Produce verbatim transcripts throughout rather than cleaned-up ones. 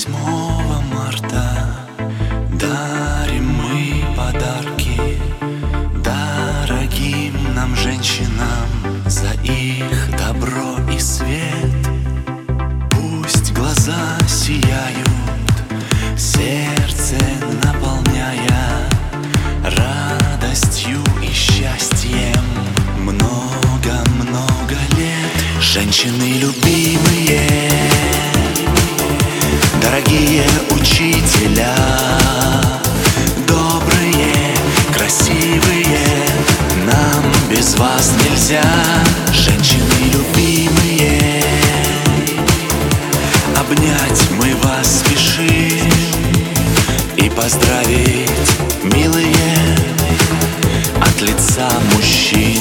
восьмого марта дарим мы подарки дорогим нам женщинам за их добро и свет. Пусть глаза сияют, сердце наполняя радостью и счастьем много-много лет. Женщины любимые, дорогие учителя, добрые, красивые, нам без вас нельзя. Женщины любимые, обнять мы вас спешим и поздравить, милые, от лица мужчин.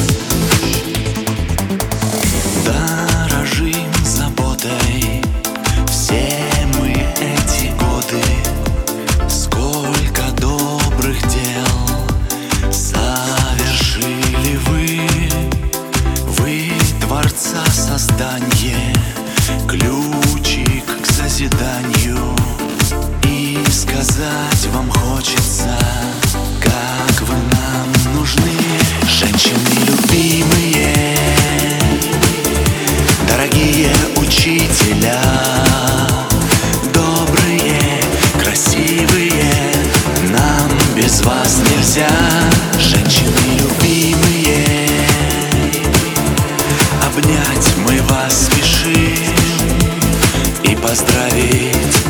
Дорожим заботой все мы эти годы, сколько добрых дел совершили вы. Вы Творца создания, ключик к созиданию. И сказать вам хочется, как вы нам нужны. Женщины любимые, дорогие учителя, добрые, красивые, нам без вас нельзя. Женщины любимые, обнять мы вас спешим и поздравить,